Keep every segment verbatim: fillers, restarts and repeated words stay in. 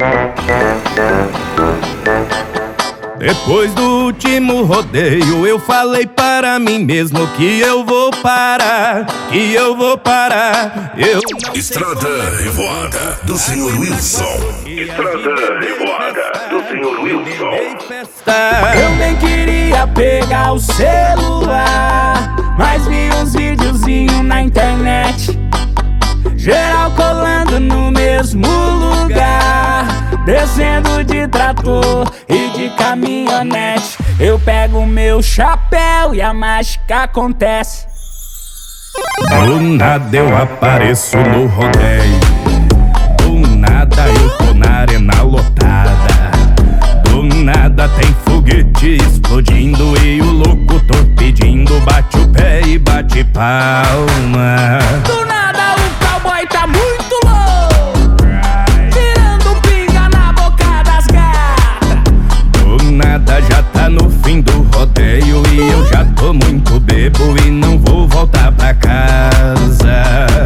Depois do último rodeio eu falei para mim mesmo que eu vou parar, que eu vou parar. Eu Estrada Revoada do senhor Wilson. Estrada Revoada do senhor Wilson. Eu nem queria pegar o celular, mas vi uns videozinhos na internet, geral colando no mesmo lugar, descendo de trator e de caminhonete. Eu pego meu chapéu e a mágica acontece. Do nada eu apareço no rodeio, do nada eu tô na arena lotada, do nada tem foguete explodindo e o locutor pedindo bate o pé e bate palma. Do nada o cowboy tá muito louco, tirando pinga na boca das gatas. Do nada já tá no fim do rodeio e eu já tô muito bebo e não vou voltar pra casa.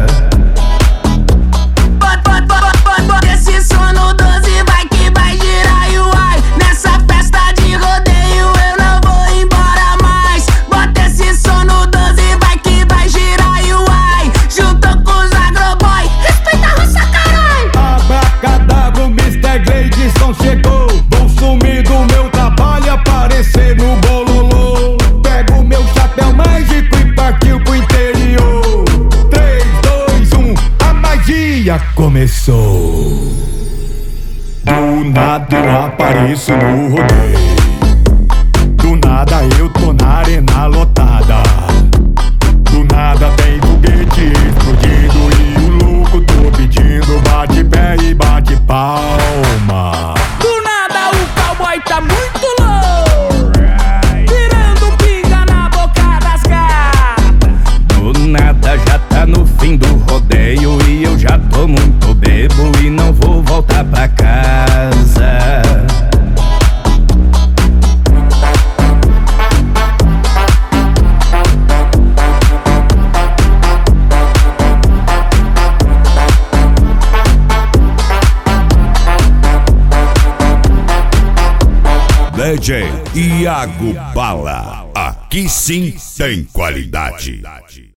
Bota esse som no doze, vai que vai girar e uai. Nessa festa de rodeio eu não vou embora mais. Bota esse som no doze, vai que vai girar e uai. Juntou com os agroboy, respeita a roça, caralho. Abracadabra, o mister Gleidson chegou. Vou sumir do meu trabalho, aparecer no bololô. Pego meu chapéu mágico e partiu pro interior. Três, dois, um, a magia começou. Do nada eu apareço no rodeio, do nada eu tô na arena lotada, do nada tem foguete explodindo e o louco tô pedindo bate pé e bate palma. Do nada o cowboy tá muito louco, tirando pinga na boca das gatas. Do nada já tá no fim do rodeio e eu já tô muito bebo e não vou voltar pra casa. D J Iago Bala. Aqui sim tem qualidade.